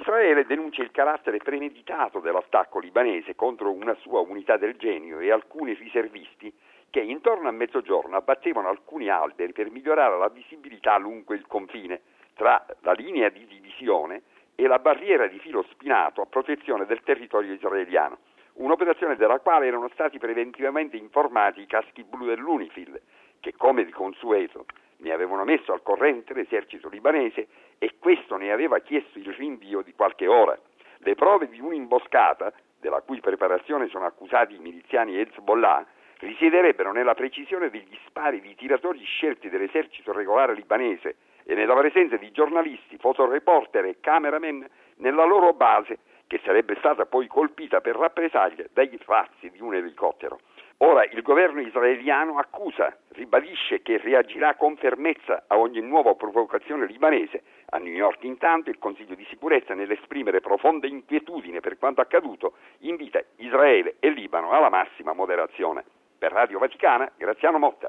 Israele denuncia il carattere premeditato dell'attacco libanese contro una sua unità del genio e alcuni riservisti che intorno a mezzogiorno abbattevano alcuni alberi per migliorare la visibilità lungo il confine tra la linea di divisione e la barriera di filo spinato a protezione del territorio israeliano, un'operazione della quale erano stati preventivamente informati i caschi blu dell'UNIFIL, che come di consueto ne avevano messo al corrente l'esercito libanese e questo ne aveva chiesto il rinvio di qualche ora. Le prove di un'imboscata, della cui preparazione sono accusati i miliziani Hezbollah, risiederebbero nella precisione degli spari di tiratori scelti dall'esercito regolare libanese e nella presenza di giornalisti, fotoreporter e cameraman nella loro base, che sarebbe stata poi colpita per rappresaglia dai razzi di un elicottero. Ora il governo israeliano ribadisce che reagirà con fermezza a ogni nuova provocazione libanese. A New York intanto il Consiglio di sicurezza, nell'esprimere profonda inquietudine per quanto accaduto, invita Israele e Libano alla massima moderazione. Per Radio Vaticana, Graziano Motta.